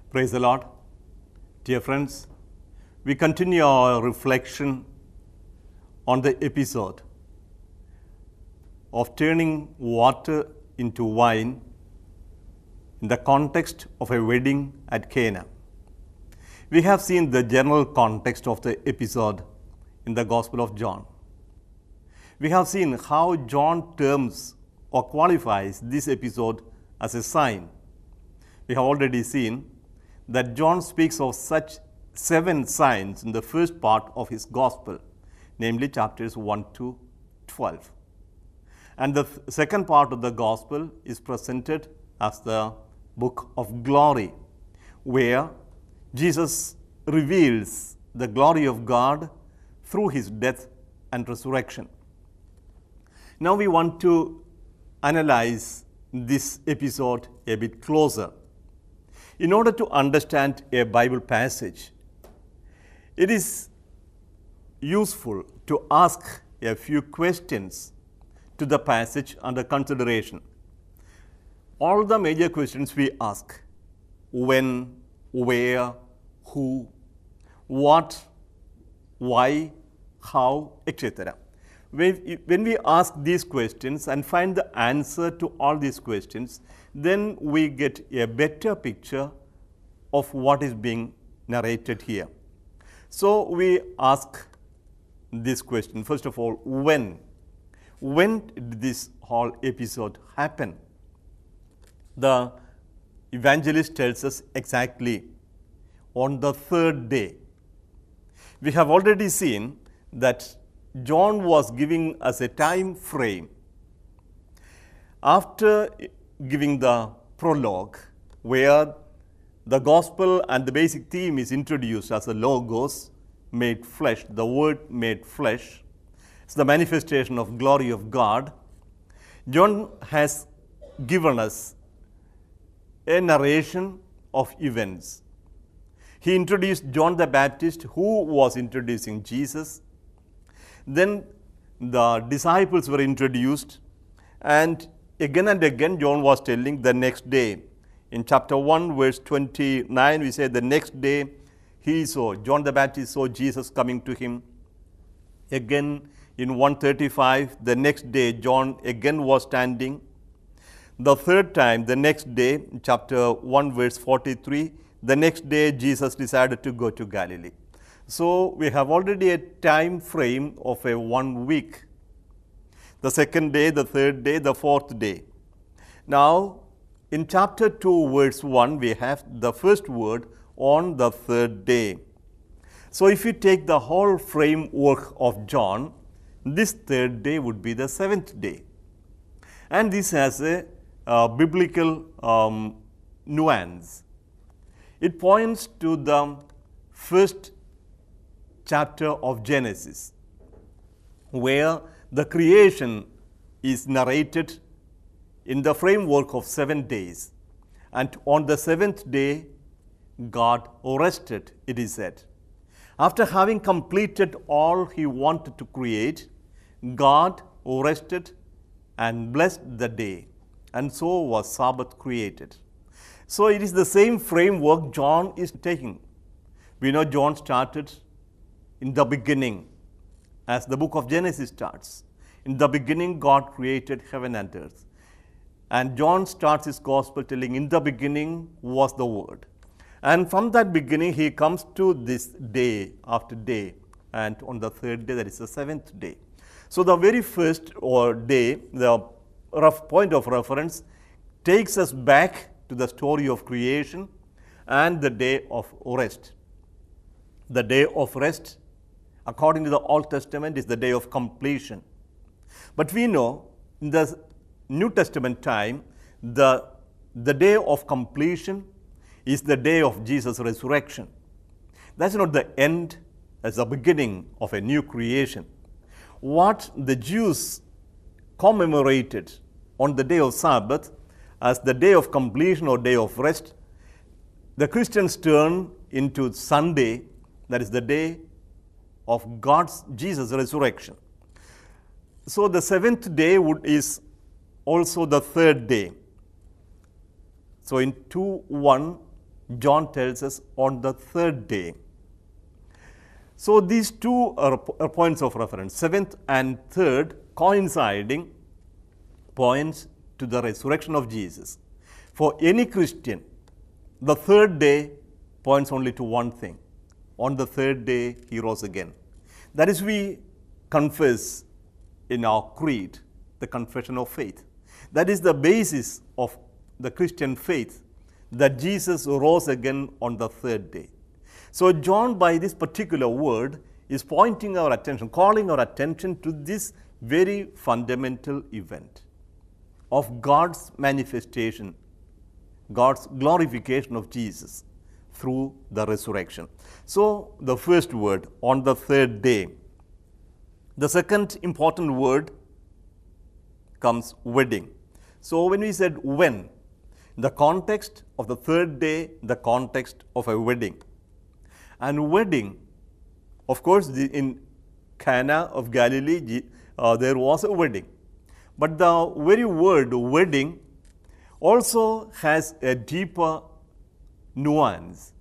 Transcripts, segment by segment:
Praise the Lord. Dear friends, we continue our reflection on the episode of turning water into wine in the context of a wedding at Cana. We have seen the general context of the episode in the Gospel of John. We have seen how John terms or qualifies this episode as a sign. We have already seen that John speaks of such 7 signs in the first part of his Gospel, namely chapters 1 to 12. And the second part of the Gospel is presented as the book of glory, where Jesus reveals the glory of God through his death and resurrection. Now we want to analyze this episode a bit closer. In order to understand a Bible passage, it is useful to ask a few questions to the passage under consideration. All the major questions we ask: when, where, who, what, why, how, etc. When we ask these questions and find the answer to all these questions, then we get a better picture of what is being narrated here. So we ask this question, first of all, when? When did this whole episode happen? The evangelist tells us exactly on the 3rd day. We have already seen that John was giving us a time frame. After giving the prologue, where the gospel and the basic theme is introduced as a logos made flesh, the word made flesh, it's the manifestation of glory of God. John has given us a narration of events. He introduced John the Baptist, who was introducing Jesus. Then the disciples were introduced, and again John was telling the next day. In chapter 1 verse 29 we say the next day John the Baptist saw Jesus coming to him. Again in 135 the next day John again was standing. The third time, the next day, chapter 1 verse 43, the next day Jesus decided to go to Galilee. So we have already a time frame of a 1 week. The second day, the third day, the fourth day. Now, in chapter 2 verse 1, we have the first word, on the 3rd day. So if you take the whole framework of John, this 3rd day would be the 7th day. And this has a biblical nuance. It points to the first chapter of Genesis, where the creation is narrated in the framework of 7 days. And on the 7th day, God rested, it is said. After having completed all he wanted to create, God rested and blessed the day, and so was Sabbath created. So it is the same framework John is taking. We know John started in the beginning, as the book of Genesis starts. In the beginning, God created heaven and earth. And John starts his gospel telling, in the beginning was the Word. And from that beginning, he comes to this day after day. And on the 3rd day, that is the 7th day. So the very first day, the rough point of reference, takes us back to the story of creation and the day of rest. The day of rest, according to the Old Testament, is the day of completion. But we know in the New Testament time, the day of completion is the day of Jesus' resurrection. That's not the end, as the beginning of a new creation. What the Jews commemorated on the day of Sabbath as the day of completion or day of rest, the Christians turn into Sunday, that is the day of Jesus' resurrection. So the 7th day is also the 3rd day. So in 2:1, John tells us on the third day. So these two are points of reference, seventh and third, coinciding points to the resurrection of Jesus. For any Christian, the third day points only to one thing. On the third day, he rose again. That is, we confess in our creed, the confession of faith. That is the basis of the Christian faith, that Jesus rose again on the third day. So John, by this particular word, is pointing our attention, calling our attention to this very fundamental event of God's manifestation, God's glorification of Jesus through the resurrection. So the first word, on the third day. The second important word comes wedding. So when we said when, the context of the third day, the context of a wedding. And wedding, of course, in Cana of Galilee, there was a wedding. But the very word wedding also has a deeper nuance,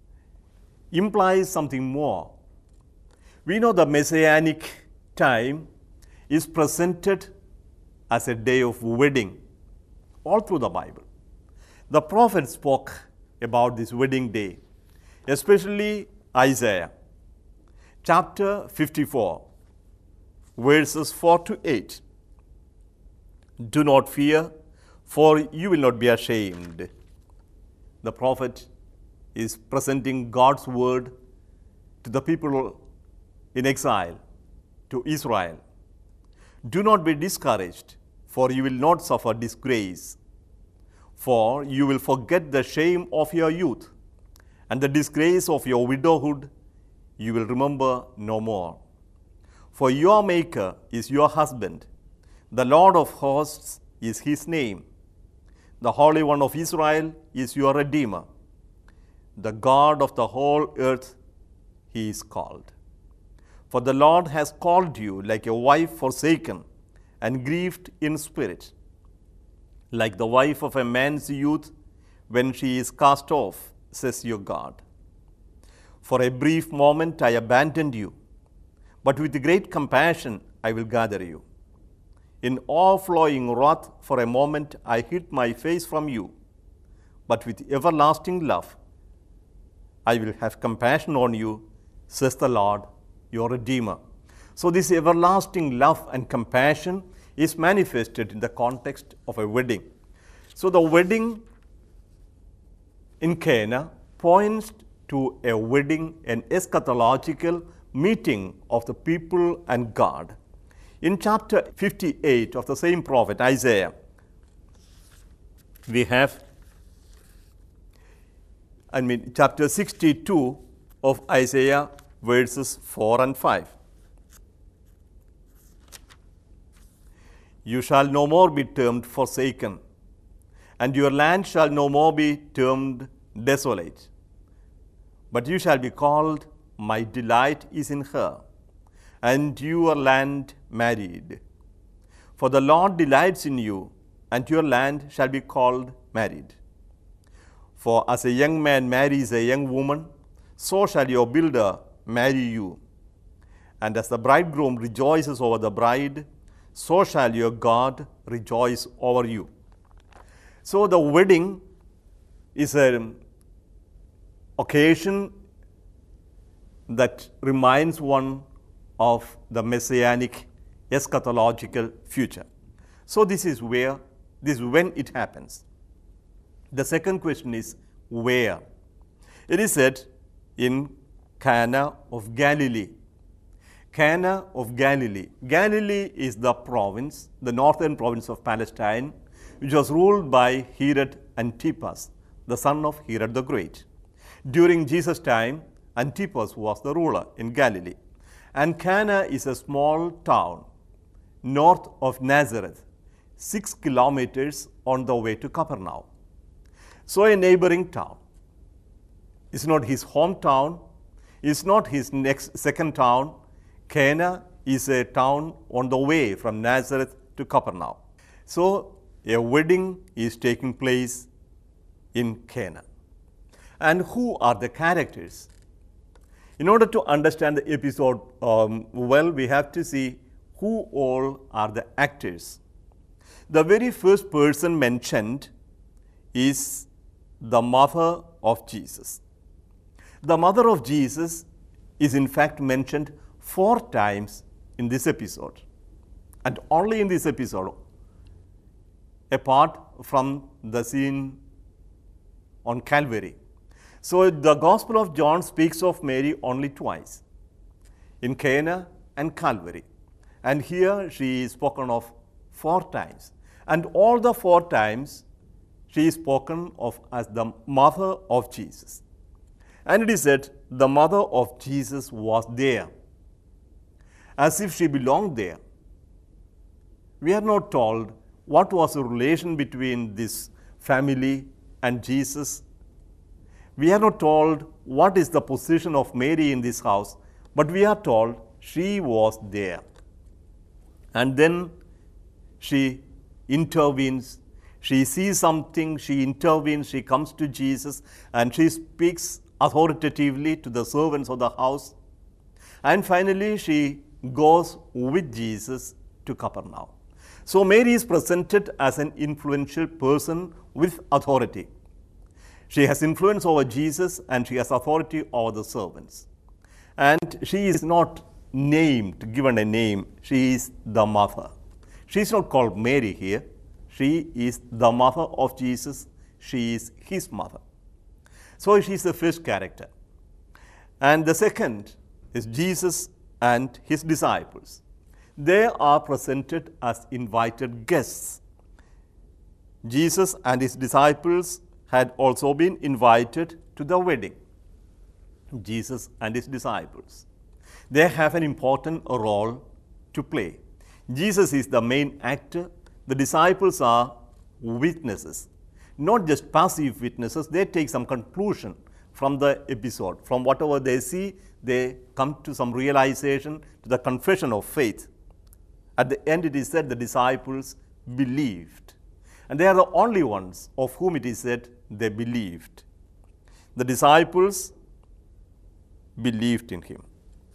implies something more. We know the messianic time is presented as a day of wedding all through the Bible. The prophet spoke about this wedding day, especially Isaiah, chapter 54, verses 4 to 8. Do not fear, for you will not be ashamed. The prophet is presenting God's word to the people in exile, to Israel. Do not be discouraged, for you will not suffer disgrace. For you will forget the shame of your youth, and the disgrace of your widowhood you will remember no more. For your Maker is your husband, the Lord of hosts is his name. The Holy One of Israel is your Redeemer. The God of the whole earth he is called. For the Lord has called you like a wife forsaken and grieved in spirit, like the wife of a man's youth when she is cast off, says your God. For a brief moment I abandoned you, but with great compassion I will gather you. In overflowing wrath for a moment I hid my face from you, but with everlasting love I will have compassion on you, says the Lord, your Redeemer. So this everlasting love and compassion is manifested in the context of a wedding. So the wedding in Cana points to a wedding, an eschatological meeting of the people and God. In chapter 58 of the same prophet, Isaiah, we have, chapter 62 of Isaiah, verses 4 and 5. You shall no more be termed forsaken, and your land shall no more be termed desolate. But you shall be called, my delight is in her, and your land married. For the Lord delights in you, and your land shall be called married. For as a young man marries a young woman, so shall your builder marry you. And as the bridegroom rejoices over the bride, so shall your God rejoice over you. So the wedding is an occasion that reminds one of the messianic eschatological future. So this is when it happens. The second question is where. It is said in Cana of Galilee. Cana of Galilee. Galilee is the province, the northern province of Palestine, which was ruled by Herod Antipas, the son of Herod the Great. During Jesus' time, Antipas was the ruler in Galilee. And Cana is a small town north of Nazareth, 6 kilometers on the way to Capernaum. So a neighboring town. It's not his hometown, it's not his second town. Cana is a town on the way from Nazareth to Capernaum. So a wedding is taking place in Cana. And who are the characters? In order to understand the episode well, we have to see who all are the actors. The very first person mentioned is the mother of Jesus. The mother of Jesus is in fact mentioned 4 times in this episode, and only in this episode, apart from the scene on Calvary. So the Gospel of John speaks of Mary only twice, in Cana and Calvary. And here she is spoken of 4 times. And all the 4 times she is spoken of as the mother of Jesus. And it is said the mother of Jesus was there, as if she belonged there. We are not told what was the relation between this family and Jesus. We are not told what is the position of Mary in this house, but we are told she was there. And then she intervenes. She sees something, she intervenes, she comes to Jesus, and she speaks authoritatively to the servants of the house. And finally, she goes with Jesus to Capernaum. So Mary is presented as an influential person with authority. She has influence over Jesus and she has authority over the servants. And she is not named, given a name, she is the mother. She is not called Mary here. She is the mother of Jesus. She is his mother. So she is the first character. And the second is Jesus and his disciples. They are presented as invited guests. Jesus and his disciples had also been invited to the wedding. Jesus and his disciples. They have an important role to play. Jesus is the main actor. The disciples are witnesses, not just passive witnesses. They take some conclusion from the episode. From whatever they see, they come to some realization, to the confession of faith. At the end, it is said the disciples believed. And they are the only ones of whom it is said they believed. The disciples believed in him.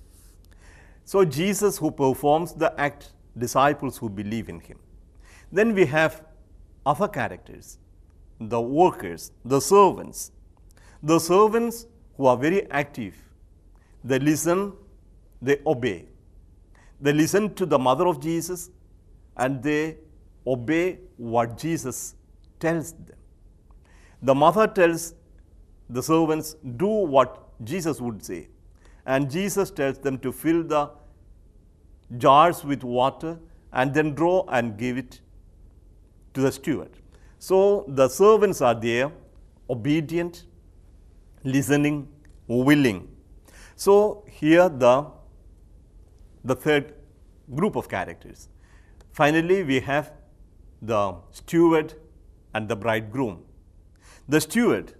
So Jesus who performs the act, disciples who believe in him. Then we have other characters, the workers, the servants. The servants who are very active. They listen, they obey. They listen to the mother of Jesus and they obey what Jesus tells them. The mother tells the servants, do what Jesus would say. And Jesus tells them to fill the jars with water and then draw and give it to the steward. So the servants are there, obedient, listening, willing. So here the third group of characters. Finally, we have the steward and the bridegroom. The steward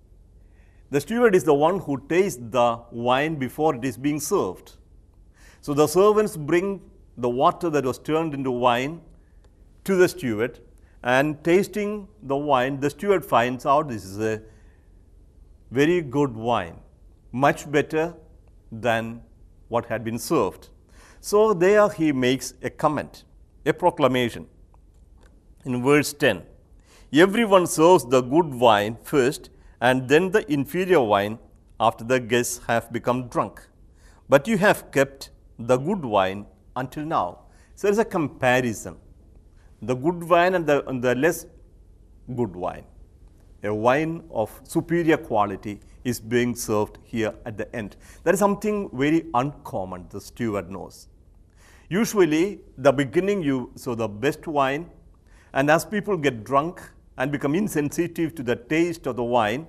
is the one who tastes the wine before it is being served. So the servants bring the water that was turned into wine to the steward, and tasting the wine, the steward finds out this is a very good wine, much better than what had been served. So there he makes a comment, a proclamation. In verse 10, everyone serves the good wine first and then the inferior wine after the guests have become drunk. But you have kept the good wine until now. So there is a comparison. The good wine and the less good wine. A wine of superior quality is being served here at the end. That is something very uncommon, the steward knows. Usually, the beginning so the best wine, and as people get drunk and become insensitive to the taste of the wine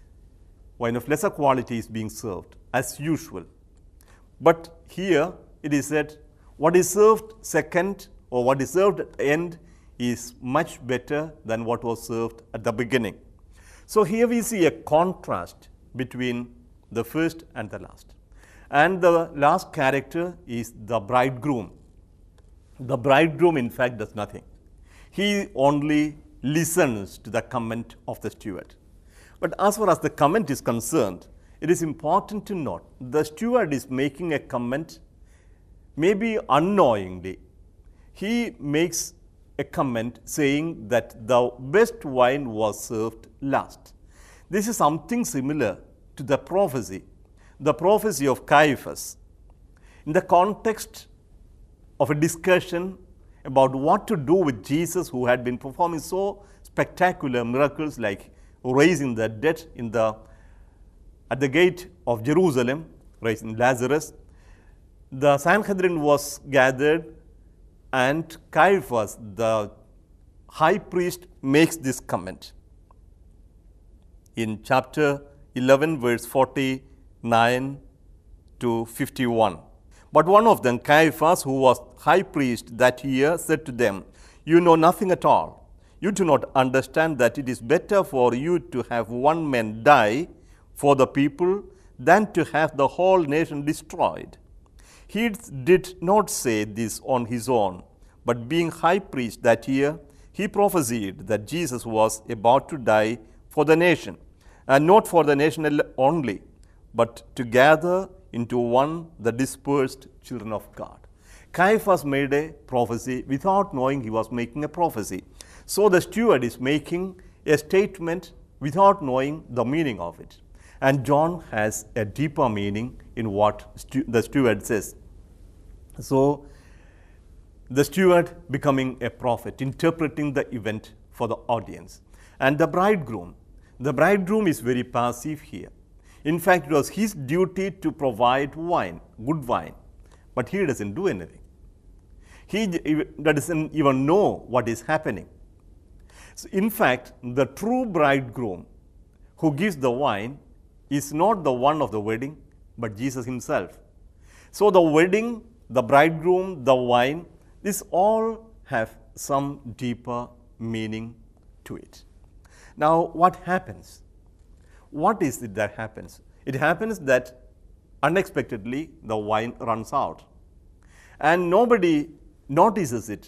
of lesser quality is being served as usual. But here it is said what is served second or what is served at the end is much better than what was served at the beginning. So here we see a contrast between the first and the last. And the last character is the bridegroom. The bridegroom, in fact, does nothing. He only listens to the comment of the steward. But as far as the comment is concerned, it is important to note the steward is making a comment, maybe unknowingly. He makes a comment saying that the best wine was served last. This is something similar to the prophecy of Caiaphas. In the context of a discussion about what to do with Jesus, who had been performing so spectacular miracles like raising the dead at the gate of Jerusalem, raising Lazarus, the Sanhedrin was gathered, and Caiaphas, the high priest, makes this comment. In chapter 11, verse 49 to 51. But one of them, Caiaphas, who was high priest that year, said to them, "You know nothing at all. You do not understand that it is better for you to have one man die for the people than to have the whole nation destroyed." He did not say this on his own, but being high priest that year, he prophesied that Jesus was about to die for the nation, and not for the nation only, but to gather into one the dispersed children of God. Caiaphas made a prophecy without knowing he was making a prophecy. So the steward is making a statement without knowing the meaning of it. And John has a deeper meaning in what the steward says. So the steward becoming a prophet, interpreting the event for the audience. And the bridegroom is very passive here. In fact, it was his duty to provide wine, good wine, but he doesn't do anything. He doesn't even know what is happening. So in fact, the true bridegroom who gives the wine is not the one of the wedding, but Jesus himself. So the wedding, the bridegroom, the wine, this all have some deeper meaning to it. Now, what happens? What is it that happens? It happens that unexpectedly the wine runs out, and nobody notices it,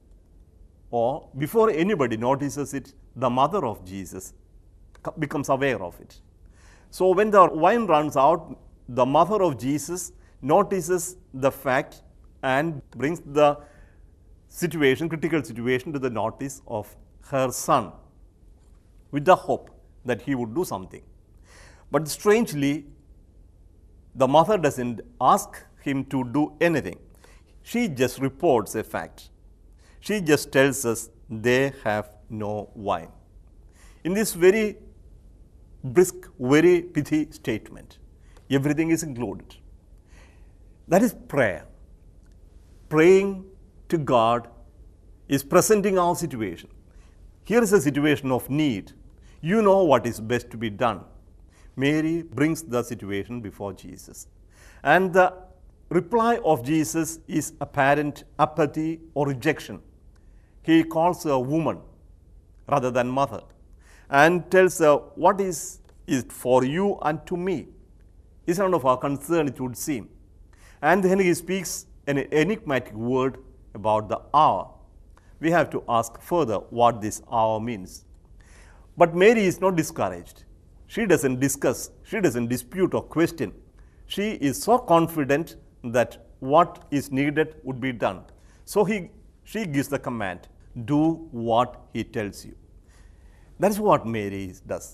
or before anybody notices it, the mother of Jesus becomes aware of it. So when the wine runs out, the mother of Jesus notices the fact and brings the critical situation to the notice of her son, with the hope that he would do something. But strangely, the mother doesn't ask him to do anything. She just reports a fact. She just tells us they have no wine. In this very brisk, very pithy statement, everything is included. That is prayer. Praying to God is presenting our situation. Here is a situation of need. You know what is best to be done. Mary brings the situation before Jesus. And the reply of Jesus is apparent apathy or rejection. He calls her woman rather than mother and tells her, "What is it for you and to me?" It's none of our concern, it would seem. And then he speaks an enigmatic word about the hour. We have to ask further what this hour means. But Mary is not discouraged. She doesn't discuss, she doesn't dispute or question. She is so confident that what is needed would be done. So she gives the command, "Do what he tells you." That is what Mary does.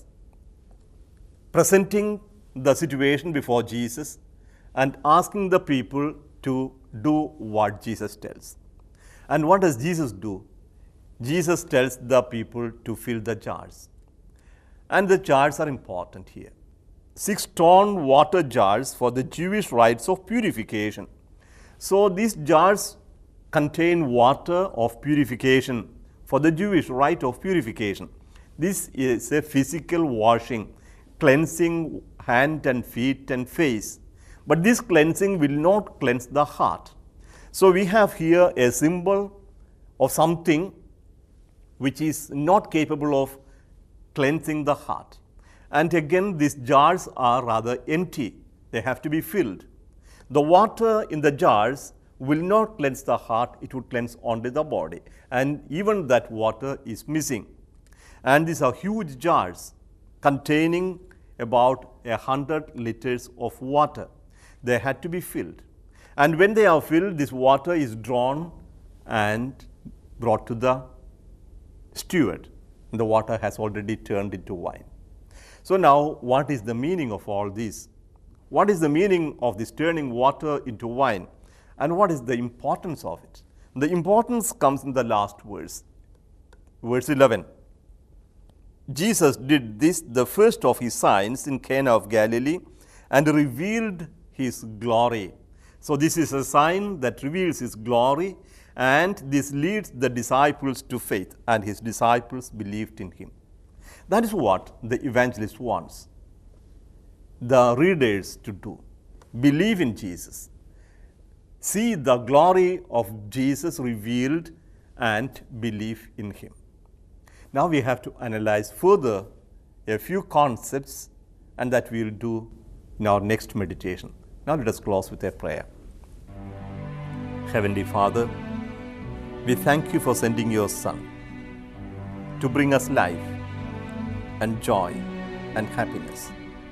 Presenting the situation before Jesus and asking the people to do what Jesus tells. And what does Jesus do? Jesus tells the people to fill the jars. And the jars are important here. 6 stone water jars for the Jewish rites of purification. So these jars contain water of purification for the Jewish rite of purification. This is a physical washing, cleansing hand and feet and face. But this cleansing will not cleanse the heart. So we have here a symbol of something which is not capable of cleansing the heart. And again, these jars are rather empty. They have to be filled. The water in the jars will not cleanse the heart, it would cleanse only the body. And even that water is missing. And these are huge jars. containing about 100 liters of water. They had to be filled. And when they are filled, this water is drawn and brought to the steward. The water has already turned into wine. So now, what is the meaning of all this? What is the meaning of this turning water into wine? And what is the importance of it? The importance comes in the last verse, verse 11. Jesus did this, the first of his signs, in Cana of Galilee, and revealed his glory. So this is a sign that reveals his glory, and this leads the disciples to faith, and his disciples believed in him. That is what the evangelist wants the readers to do. Believe in Jesus. See the glory of Jesus revealed and believe in him. Now we have to analyze further a few concepts, and that we will do in our next meditation. Now let us close with a prayer. Heavenly Father, we thank you for sending your Son to bring us life and joy and happiness.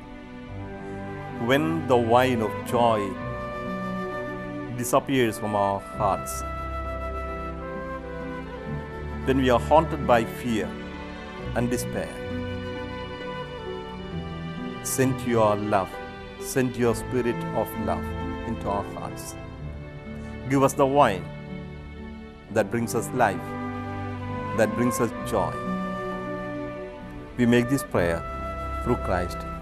When the wine of joy disappears from our hearts, when we are haunted by fear and despair, send your love, send your spirit of love into our hearts. Give us the wine that brings us life, that brings us joy. We make this prayer through Christ